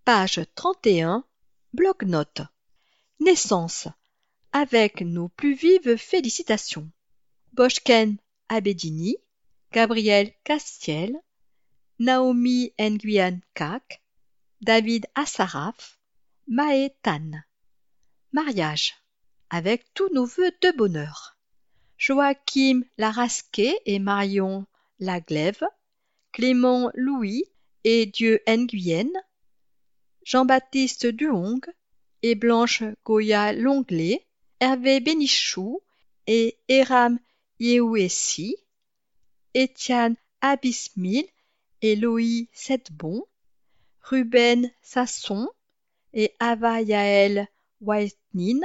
Page 31, bloc-notes. Naissance. Avec nos plus vives félicitations. Bosken Abedini, Gabriel Castiel, Naomi Nguyen Kak, David Assaraf, Mae Tan. Mariage. Avec tous nos vœux de bonheur. Joachim Larasquet et Marion Laglève, Clément Louis et Dieu Nguyen, Jean-Baptiste Duhong et Blanche Goya Longlet, Hervé Bénichou et Eram Yehouessi, Étienne Abismil et Loïc Setbon, Ruben Sasson et Ava Yael Whitenin,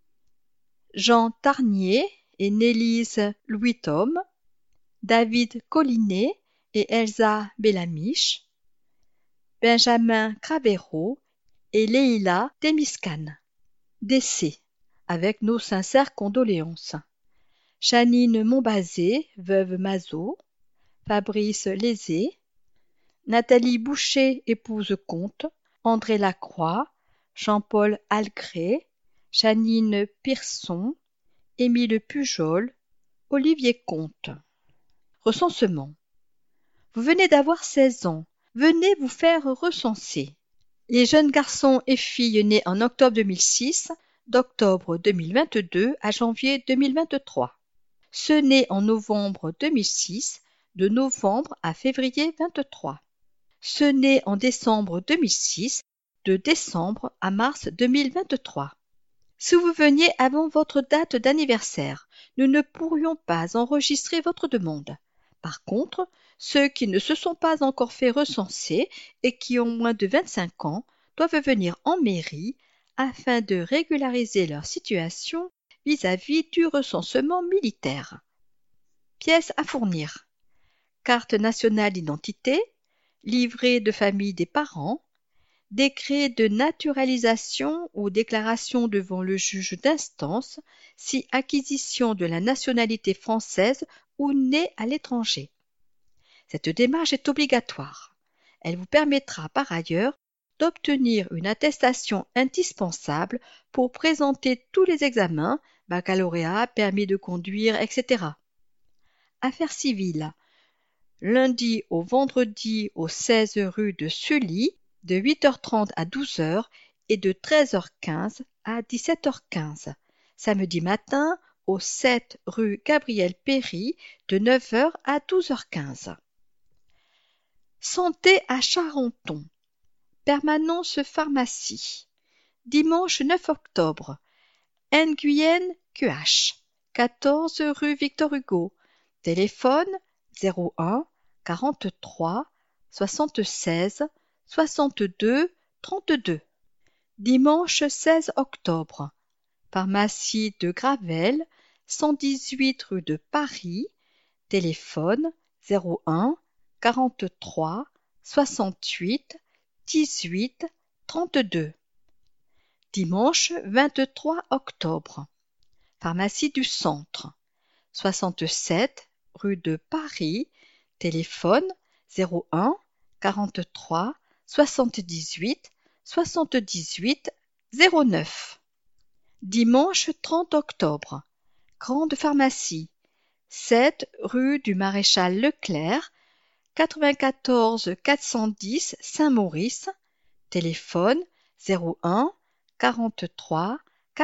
Jean Tarnier et Nélise Louis-Tom, David Collinet et Elsa Bellamiche, Benjamin Cravero et Leïla Temiscan. Décès, avec nos sincères condoléances. Janine Monbazé, veuve Mazot, Fabrice Lézé, Nathalie Boucher, épouse Comte, André Lacroix, Jean-Paul Algré, Janine Pierson, Émile Pujol, Olivier Comte. Recensement. Vous venez d'avoir 16 ans. Venez vous faire recenser. Les jeunes garçons et filles nés en octobre 2006, d'octobre 2022 à janvier 2023. Ceux nés en novembre 2006, de novembre à février 23. Ceux nés en décembre 2006, de décembre à mars 2023. Si vous veniez avant votre date d'anniversaire, nous ne pourrions pas enregistrer votre demande. Par contre, ceux qui ne se sont pas encore fait recenser et qui ont moins de 25 ans doivent venir en mairie afin de régulariser leur situation vis-à-vis du recensement militaire. Pièces à fournir. Carte nationale d'identité, livret de famille des parents, décret de naturalisation ou déclaration devant le juge d'instance si acquisition de la nationalité française ou né à l'étranger. Cette démarche est obligatoire. Elle vous permettra par ailleurs d'obtenir une attestation indispensable pour présenter tous les examens, baccalauréat, permis de conduire, etc. Affaires civiles. Lundi au vendredi au 16 rue de Sully, de 8h30 à 12h et de 13h15 à 17h15. Samedi matin au 7 rue Gabriel Péry, de 9h à 12h15. Santé à Charenton. Permanence pharmacie. Dimanche 9 octobre. Nguyen QH. 14 rue Victor Hugo. Téléphone 01 43 76 62 32. Dimanche 16 octobre. Pharmacie de Gravel, 118 rue de Paris. Téléphone 01 43 68 18 32. Dimanche 23 octobre. Pharmacie du Centre, 67 rue de Paris. Téléphone 01 43 78 78 09. Dimanche 30 octobre. Grande pharmacie, 7 rue du Maréchal Leclerc, 94 410 Saint-Maurice. Téléphone 01 43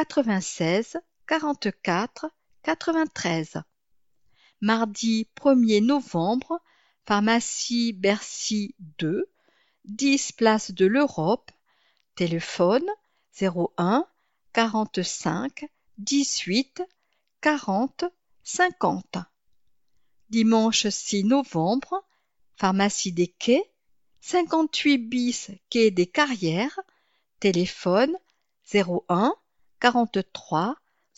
96 44 93. Mardi 1er novembre, pharmacie Bercy 2, 10 place de l'Europe. Téléphone 01 45 18 40 50. Dimanche 6 novembre, pharmacie des Quais, 58 bis quai des Carrières. Téléphone 01 43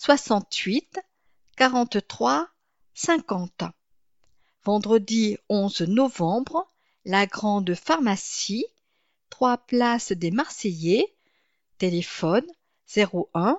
68 43 50. Vendredi 11 novembre, la grande pharmacie, 3 place des Marseillais. Téléphone 01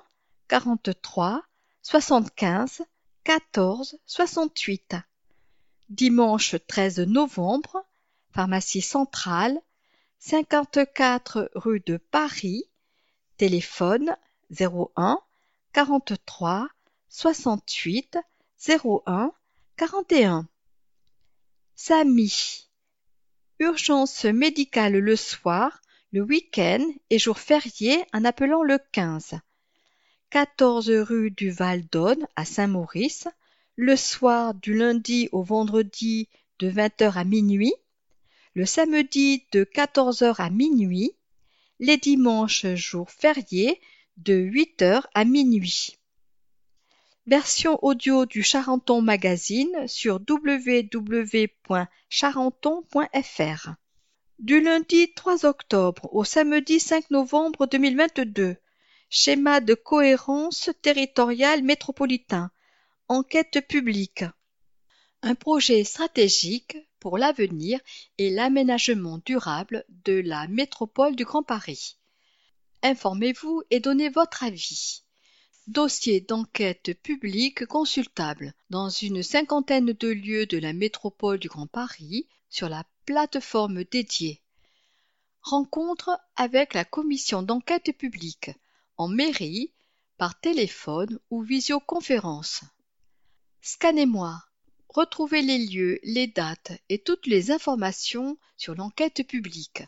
43 75 14 68. Dimanche 13 novembre, pharmacie centrale, 54 rue de Paris, téléphone 01 43 68 01 41. Samy, urgence médicale le soir, le week-end et jour férié en appelant le 15. 14 rue du Val-d'Aune à Saint-Maurice, le soir du lundi au vendredi de 20h à minuit, le samedi de 14h à minuit, les dimanches jours fériés de 8h à minuit. Version audio du Charenton Magazine sur www.charenton.fr. Du lundi 3 octobre au samedi 5 novembre 2022. Schéma de cohérence territoriale métropolitain. Enquête publique. Un projet stratégique pour l'avenir et l'aménagement durable de la métropole du Grand Paris. Informez-vous et donnez votre avis. Dossier d'enquête publique consultable dans une cinquantaine de lieux de la métropole du Grand Paris sur la plateforme dédiée. Rencontre avec la commission d'enquête publique, en mairie, par téléphone ou visioconférence. Scannez-moi. Retrouvez les lieux, les dates et toutes les informations sur l'enquête publique.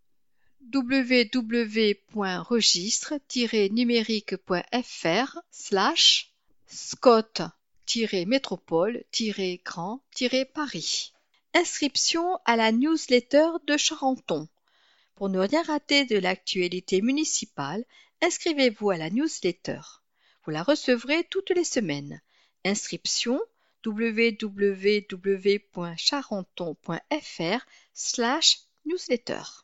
www.registre-numérique.fr/scott-métropole-grand-paris. Inscription à la newsletter de Charenton. Pour ne rien rater de l'actualité municipale, inscrivez-vous à la newsletter. Vous la recevrez toutes les semaines. Inscription www.charenton.fr/newsletter.